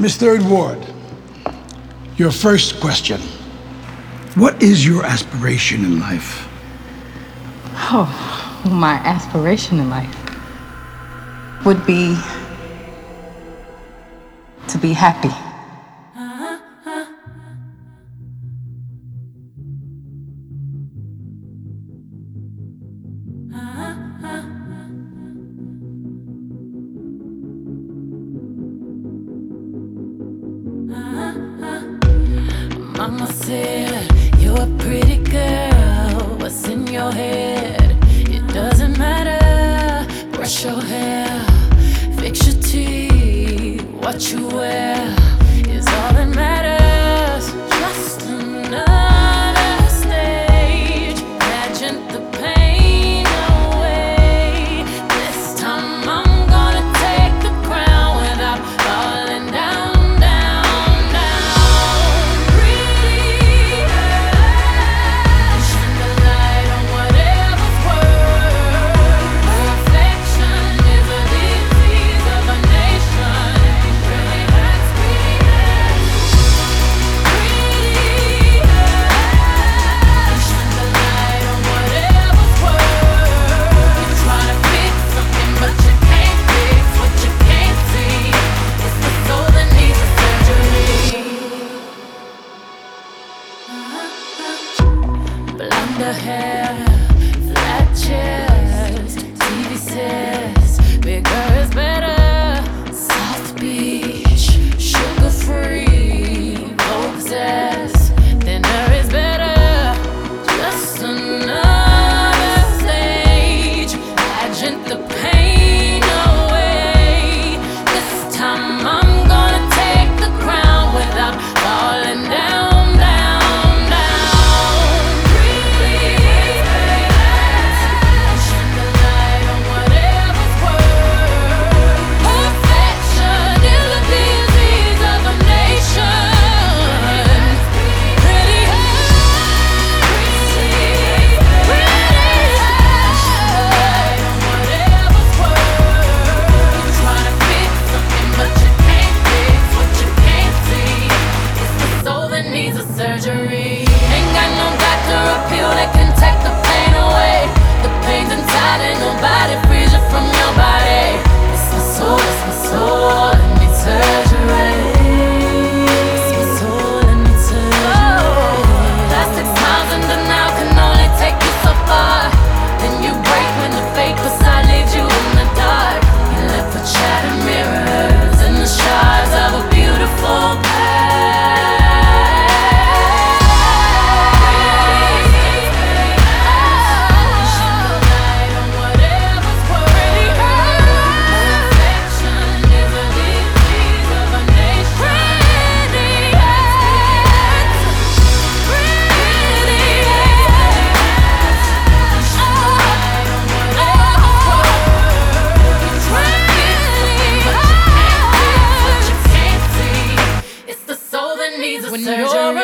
Miss Third Ward, your first question. What is your aspiration in life? Oh, my aspiration in life would be to be happy. Mama said, you're a pretty girl, what's in your head? It doesn't matter, brush your hair, fix your teeth, what you wear is all that matters. Just another stage, pageant the pain away. This time I'm gonna take the crown without falling down. Blonde hair, flat chest, TV says bigger is better. South Beach, sugar free, Vogue says thinner is better. Just another stage, pageant the pain away. This time I'm gonna take the crown without falling down. Surgery. Ain't got no doctor or pill that can take the pain away. The pain's inside and nobody frees you from your body. It's my soul, it needs surgery. It's my soul, it needs surgery. Plastic smiles and denial can only take you so far. Then you break when the fake facade leaves you in the dark. You're left with shattered mirrors and the shards of a beautiful past. When you're